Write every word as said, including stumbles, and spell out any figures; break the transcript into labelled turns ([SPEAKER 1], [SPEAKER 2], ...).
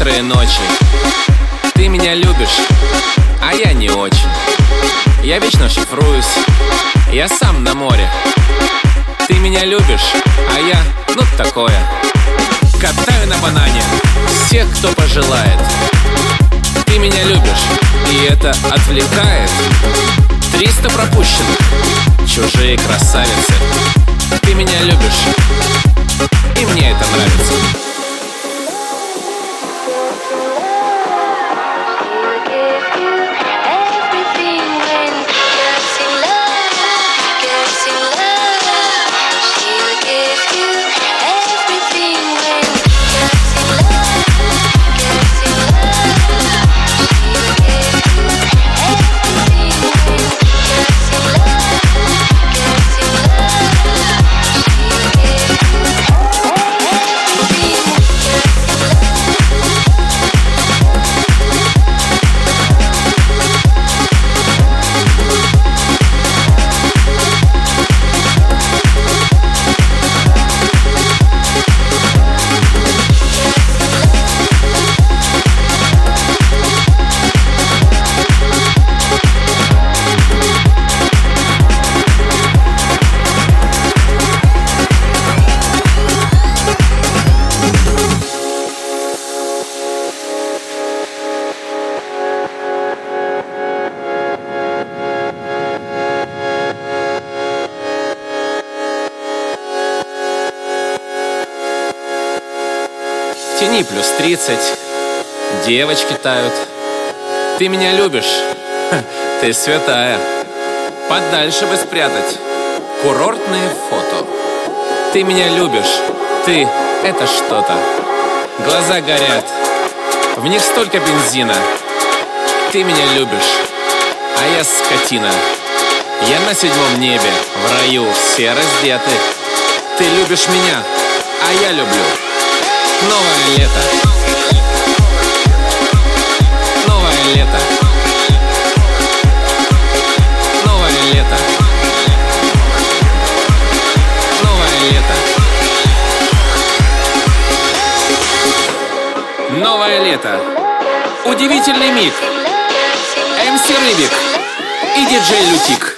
[SPEAKER 1] Некоторые ночи ты меня любишь, а я не очень. Я вечно шифруюсь, я сам на море. Ты меня любишь, а я, ну такое. Катаю на банане всех, кто пожелает. Ты меня любишь, и это отвлекает. Триста пропущенных, чужие красавицы. Ты меня любишь, и мне это нравится. В тени плюс тридцать, девочки тают. Ты меня любишь? Ха, ты святая. Подальше бы спрятать курортные фото. Ты меня любишь, ты — это что-то. Глаза горят, в них столько бензина. Ты меня любишь, а я скотина. Я на седьмом небе, в раю все раздеты. Ты любишь меня, а я люблю. Новое лето. Новое лето. Новое лето. Новое лето. Новое лето. Удивительный миг. эм си Рыбик и диджей Лютик.